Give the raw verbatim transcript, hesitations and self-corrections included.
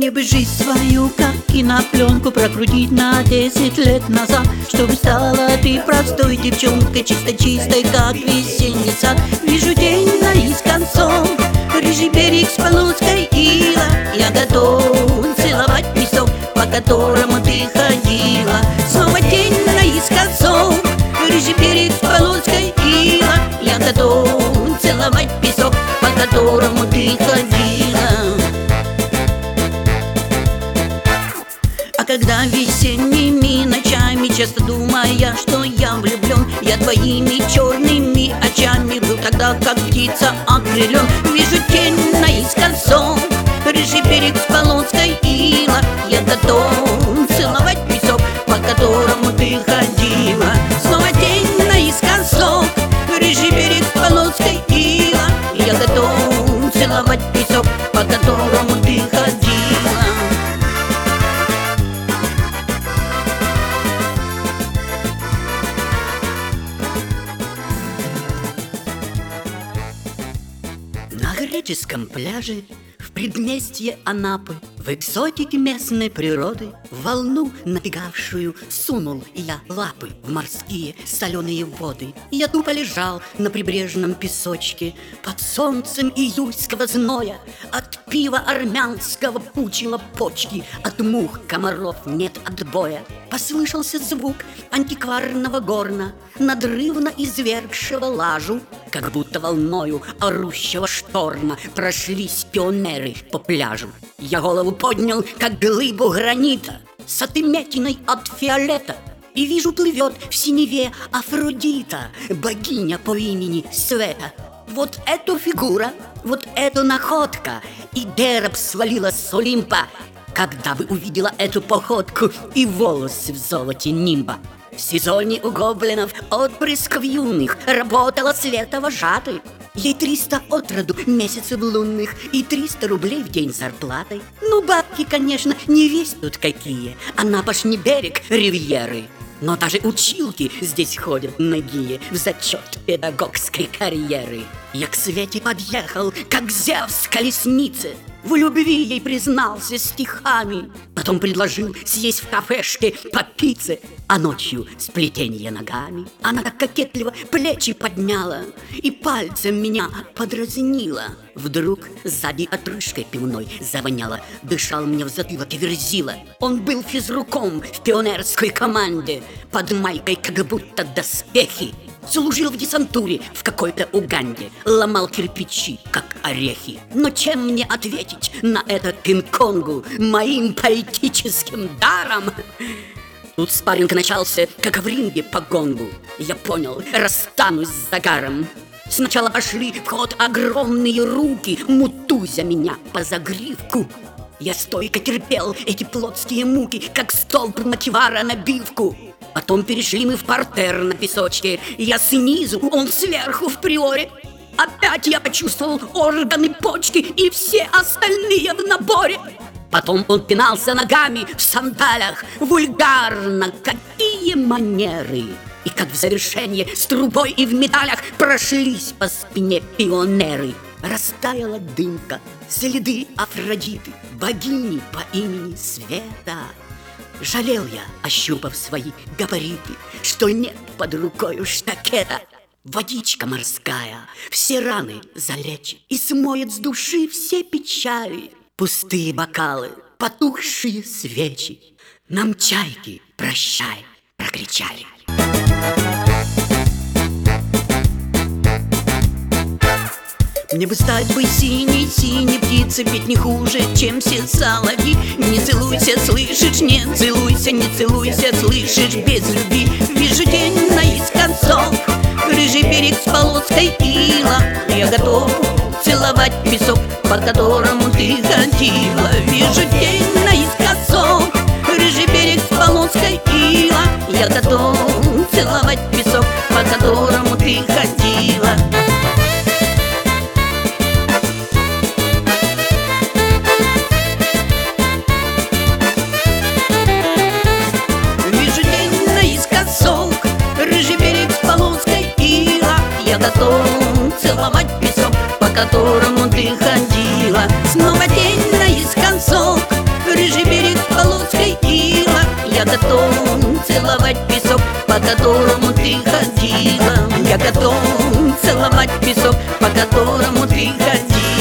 Мне бы жизнь свою, как кинопленку, прокрутить на десять лет назад, чтобы стала ты простой девчонкой, чисто-чистой, как весенний сад. Вижу день наискосок, рыжий берег с полоской ила. Я готов целовать песок, по которому ты ходила. Снова день наискосок, рыжий берег с полоской ила. Я готов целовать песок, по которому ты ходила. А когда весенними ночами, часто думая, что я влюблен, я твоими черными очами был тогда, как птица окрылен. Вижу тень наискосок, рыжий берег с полоской ила. Я готов целовать песок, по которому ты ходила. Снова тень наискосок, рыжий берег с полоской ила. Я готов целовать песок, по которому ты ходила. На греческом пляже в предместье Анапы, в экзотике местной природы, в волну набегавшую сунул я лапы в морские соленые воды. Я тупо лежал на прибрежном песочке под солнцем июльского зноя. От пива армянского пучила почки, от мух комаров нет отбоя. Послышался звук антикварного горна, надрывно извергшего лажу, как будто волною орущего шторма прошлись пионеры по пляжу. Я голову поднял, как глыбу гранита, с отметиной от фиолета, и вижу, плывет в синеве Афродита, богиня по имени Света. Вот эту фигура, вот эту находка и дерб свалила с Олимпа, когда бы увидела эту походку и волосы в золоте нимба. В сезоне у гоблинов отпрысков юных работала Света вожатой. Ей триста отроду месяцев лунных и триста рублей в день зарплатой. Ну, бабки, конечно, не весь тут какие, Анапа ж не берег ривьеры. Но даже училки здесь ходят нагие в зачет педагогской карьеры. Я к Свете подъехал, как Зевс к колеснице, в любви ей признался стихами, потом предложил съесть в кафешке по пицце, а ночью сплетенье ногами. Она так кокетливо плечи подняла и пальцем меня подразнила. Вдруг сзади отрыжкой пивной завоняло, дышал мне в затылок Верзила. Он был физруком в пионерской команде, под майкой как будто доспехи. Служил в десантуре в какой-то Уганде, ломал кирпичи, как орехи. Но чем мне ответить на это Кинг-Конгу моим поэтическим даром? Тут спарринг начался, как в ринге по гонгу. Я понял, расстанусь с загаром. Сначала пошли в ход огромные руки, мутузя меня по загривку. Я стойко терпел эти плотские муки, как столб мочевара набивку. Потом перешли мы в партер на песочке. Я снизу, он сверху в приоре. Опять я почувствовал органы, почки и все остальные в наборе. Потом он пинался ногами в сандалях. Вульгарно, какие манеры! И как в завершение с трубой и в медалях прошлись по спине пионеры. Растаяла дымка, следы Афродиты, богини по имени Света. Жалел я, ощупав свои габариты, что нет под рукою штакета. Водичка морская все раны залечит и смоет с души все печали. Пустые бокалы, потухшие свечи нам чайки прощай прокричали. Мне бы стать бы синей, синей птицей, ведь не хуже, чем все соловьи. Не целуйся, слышишь, не целуйся, не целуйся, слышишь, без любви. Вижу день наискосок, рыжий берег с полоской ила. Я готов целовать песок, по которому ты ходила. Вижу день наискосок, рыжий берег с полоской ила. Я готов целовать песок, по которому ты ходила. Я готов целовать песок, по которому ты ходила. Снова день наискосок, Я готов целовать песок, по которому ты ходила. Я готов целовать песок, по которому ты ходила.